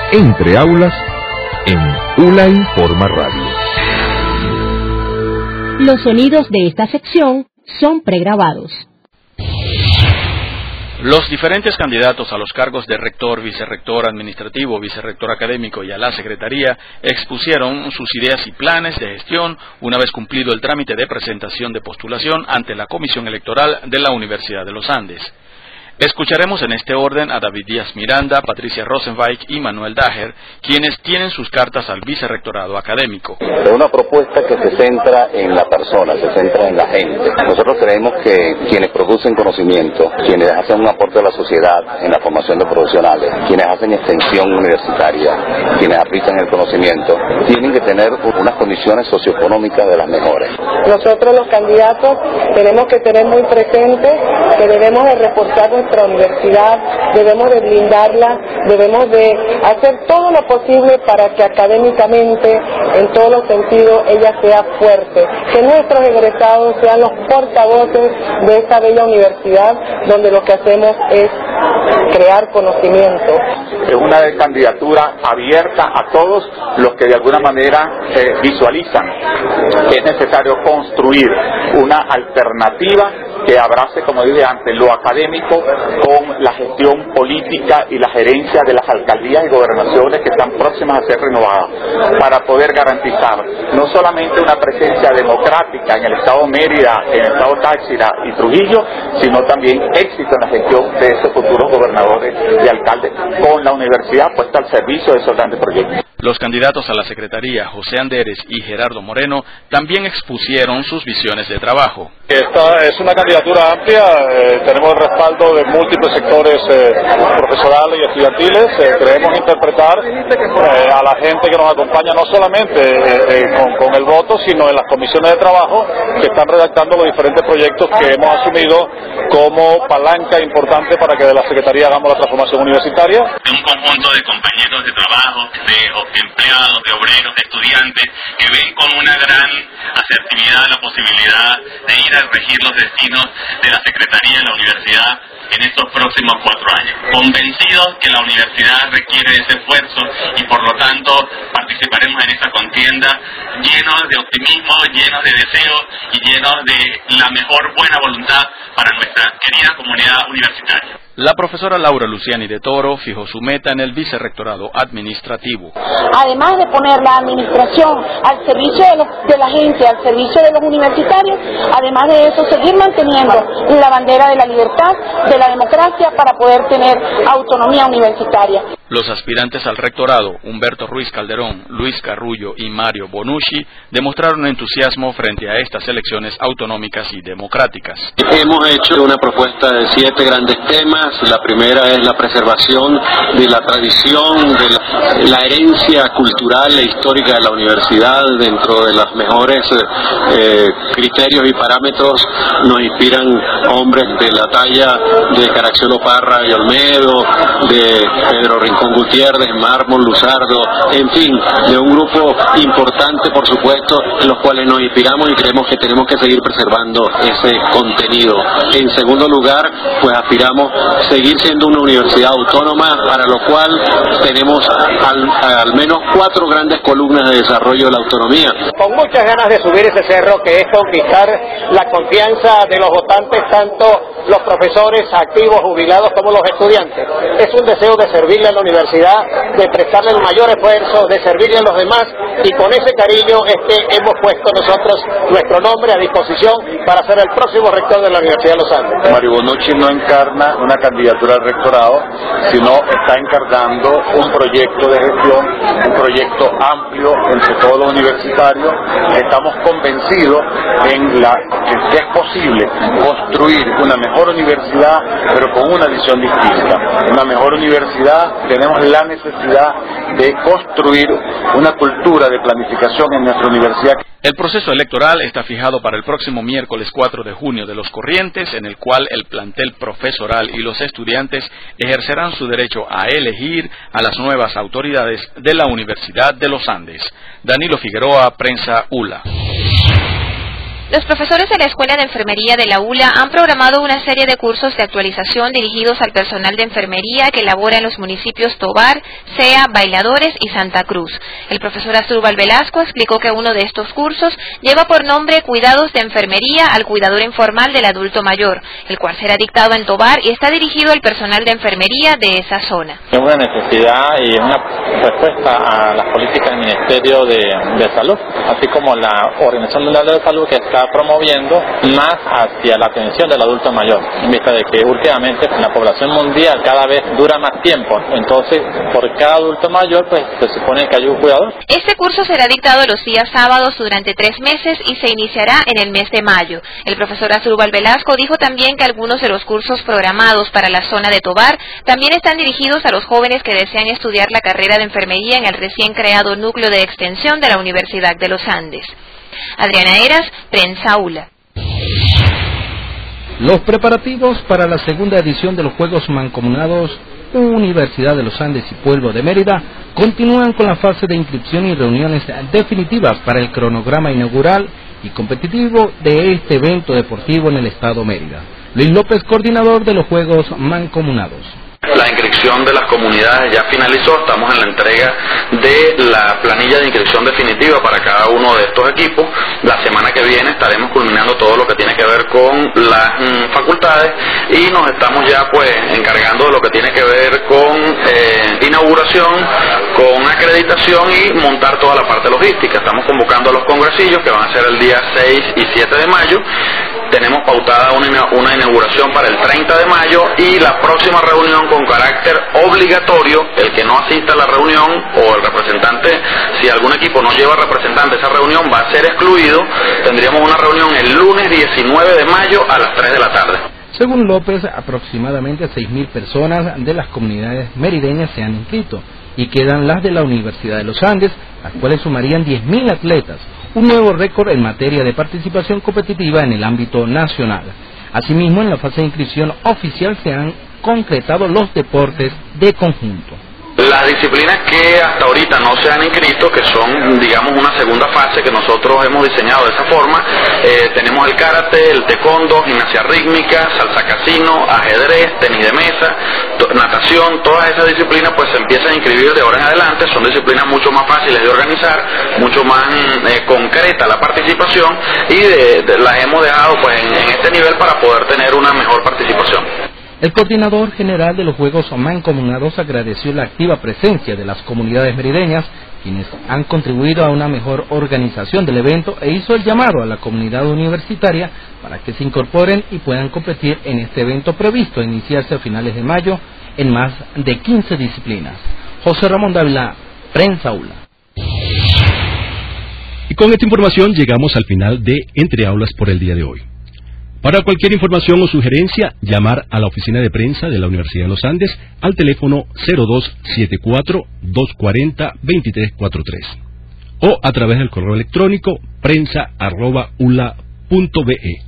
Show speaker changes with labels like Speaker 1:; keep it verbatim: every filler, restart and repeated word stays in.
Speaker 1: Entre aulas en U L A Informa Radio.
Speaker 2: Los sonidos de esta sección son pregrabados.
Speaker 3: Los diferentes candidatos a los cargos de rector, vicerrector administrativo, vicerrector académico y a la secretaría expusieron sus ideas y planes de gestión una vez cumplido el trámite de presentación de postulación ante la Comisión Electoral de la Universidad de los Andes. Escucharemos en este orden a David Díaz Miranda, Patricia Rosenweig y Manuel Daher, quienes tienen sus cartas al vicerrectorado académico.
Speaker 4: Es una propuesta que se centra en la persona, se centra en la gente. Nosotros creemos que quienes producen conocimiento, quienes hacen un aporte a la sociedad en la formación de profesionales, quienes hacen extensión universitaria, quienes aplican el conocimiento, tienen que tener unas condiciones socioeconómicas de las mejores.
Speaker 5: Nosotros los candidatos tenemos que tener muy presente que debemos de reforzar nuestra universidad, debemos de blindarla, debemos de hacer todo lo posible para que académicamente, en todos los sentidos, ella sea fuerte, que nuestros egresados sean los portavoces de esta bella universidad, donde lo que hacemos es crear conocimiento.
Speaker 6: Es una candidatura abierta a todos los que de alguna manera eh, visualizan que es necesario construir una alternativa que abrace, como dije antes, lo académico con la gestión política y la gerencia de las alcaldías y gobernaciones que están próximas a ser renovadas, para poder garantizar no solamente una presencia democrática en el estado Mérida, en el estado Táchira y Trujillo, sino también éxito en la gestión de esos futuros gobernadores y alcaldes, con la universidad puesta al servicio de esos grandes proyectos.
Speaker 3: Los candidatos a la secretaría, José Anderes y Gerardo Moreno, también expusieron sus visiones de trabajo.
Speaker 7: Esta es una candidatura amplia, eh, tenemos el respaldo de múltiples sectores eh, profesionales y estudiantiles. Eh, creemos interpretar eh, a la gente que nos acompaña no solamente eh, eh, con, con el voto, sino en las comisiones de trabajo que están redactando los diferentes proyectos que hemos asumido como palanca importante para que de la Secretaría hagamos la transformación universitaria.
Speaker 8: De un conjunto de compañeros de trabajo, de empleados, de obreros, de estudiantes, que ven con una gran asertividad la posibilidad de ir a regir los destinos de la Secretaría de la Universidad en estos próximos cuatro años. Convencidos que la universidad requiere ese esfuerzo y por lo tanto participaremos en esta contienda llenos de optimismo, llenos de deseos y llenos de la mejor buena voluntad para nuestra querida comunidad universitaria.
Speaker 3: La profesora Laura Luciani de Toro fijó su meta en el vicerrectorado administrativo.
Speaker 9: Además de poner la administración al servicio de, los, de la gente, al servicio de los universitarios, además de eso seguir manteniendo la bandera de la libertad, de la democracia, para poder tener autonomía universitaria.
Speaker 3: Los aspirantes al rectorado, Humberto Ruiz Calderón, Luis Carrullo y Mario Bonucci, demostraron entusiasmo frente a estas elecciones autonómicas y democráticas.
Speaker 10: Hemos hecho una propuesta de siete grandes temas. La primera es la preservación de la tradición, de la, la herencia cultural e histórica de la universidad. Dentro de los mejores eh, criterios y parámetros nos inspiran hombres de la talla de Caracciolo Parra y Olmedo, de Pedro Rincón Gutiérrez, Mármol, Luzardo, en fin, de un grupo importante, por supuesto, en los cuales nos inspiramos y creemos que tenemos que seguir preservando ese contenido. En segundo lugar, pues aspiramos seguir siendo una universidad autónoma, para lo cual tenemos al, al menos cuatro grandes columnas de desarrollo de la autonomía.
Speaker 11: Con muchas ganas de subir ese cerro, que es conquistar la confianza de los votantes, tanto los profesores activos, jubilados, como los estudiantes. Es un deseo de servirle a la universidad, de prestarle el mayor esfuerzo, de servirle a los demás, y con ese cariño es que hemos puesto nosotros nuestro nombre a disposición para ser el próximo rector de la Universidad de los Andes.
Speaker 6: Mario Bonucci no encarna una candidatura al rectorado, sino está encarnando un proyecto de gestión, un proyecto amplio entre todos los universitarios. Estamos convencidos en la en que es posible construir una mejor universidad, pero con una visión distinta. Una mejor universidad, tenemos la necesidad de construir una cultura de planificación en nuestra universidad.
Speaker 3: El proceso electoral está fijado para el próximo miércoles cuatro de junio de los corrientes, en el cual el plantel profesoral y los estudiantes ejercerán su derecho a elegir a las nuevas autoridades de la Universidad de los Andes. Danilo Figueroa, Prensa U L A.
Speaker 12: Los profesores de la Escuela de Enfermería de la U L A han programado una serie de cursos de actualización dirigidos al personal de enfermería que labora en los municipios Tovar, Sea, Bailadores y Santa Cruz. El profesor Asdrúbal Velasco explicó que uno de estos cursos lleva por nombre Cuidados de Enfermería al Cuidador Informal del Adulto Mayor, el cual será dictado en Tovar y está dirigido al personal de enfermería de esa zona.
Speaker 13: Es una necesidad y una respuesta a las políticas del Ministerio de, de Salud, así como la Organización Mundial de la Salud, que está promoviendo más hacia la atención del adulto mayor, en vista de que últimamente la población mundial cada vez dura más tiempo, entonces por cada adulto mayor pues se supone que hay un cuidador.
Speaker 12: Este curso será dictado los días sábados durante tres meses y se iniciará en el mes de mayo. El profesor Asdrúbal Velasco dijo también que algunos de los cursos programados para la zona de Tovar también están dirigidos a los jóvenes que desean estudiar la carrera de enfermería en el recién creado núcleo de extensión de la Universidad de los Andes. Adriana Eras, Prensa U L A.
Speaker 14: Los preparativos para la segunda edición de los Juegos Mancomunados Universidad de los Andes y Pueblo de Mérida continúan con la fase de inscripción y reuniones definitivas para el cronograma inaugural y competitivo de este evento deportivo en el estado Mérida. Luis López, coordinador de los Juegos Mancomunados.
Speaker 15: La inscripción de las comunidades ya finalizó, estamos en la entrega de la planilla de inscripción definitiva para cada uno de estos equipos. La semana que viene estaremos culminando todo lo que tiene que ver con las mm, facultades y nos estamos ya pues encargando de lo que tiene que ver con eh, inauguración, con acreditación y montar toda la parte logística. Estamos convocando a los congresillos que van a ser el día seis y siete de mayo. Tenemos pautada una, una inauguración para el treinta de mayo y la próxima reunión con carácter obligatorio, el que no asista a la reunión o el representante, si algún equipo no lleva representante a esa reunión, va a ser excluido. Tendríamos una reunión el lunes diecinueve de mayo a las tres de la tarde.
Speaker 14: Según López, aproximadamente seis mil personas de las comunidades merideñas se han inscrito y quedan las de la Universidad de los Andes, las cuales sumarían diez mil atletas, un nuevo récord en materia de participación competitiva en el ámbito nacional. Asimismo, en la fase de inscripción oficial se han concretado los deportes de conjunto.
Speaker 15: Las disciplinas que hasta ahorita no se han inscrito, que son, digamos, una segunda fase que nosotros hemos diseñado de esa forma, eh, tenemos el karate, el taekwondo, gimnasia rítmica, salsa casino, ajedrez, tenis de mesa, natación, todas esas disciplinas pues se empiezan a inscribir de ahora en adelante. Son disciplinas mucho más fáciles de organizar, mucho más eh, concreta la participación y de, de, las hemos dejado pues en, en este nivel para poder tener una mejor participación.
Speaker 14: El coordinador general de los Juegos Mancomunados agradeció la activa presencia de las comunidades merideñas, quienes han contribuido a una mejor organización del evento, e hizo el llamado a la comunidad universitaria para que se incorporen y puedan competir en este evento previsto a iniciarse a finales de mayo en más de quince disciplinas. José Ramón Dávila, Prensa U L A.
Speaker 16: Y con esta información llegamos al final de Entre Aulas por el día de hoy. Para cualquier información o sugerencia, llamar a la oficina de prensa de la Universidad de los Andes al teléfono cero dos siete cuatro, dos cuatro cero, dos tres cuatro tres o a través del correo electrónico prensa arroba ula punto be.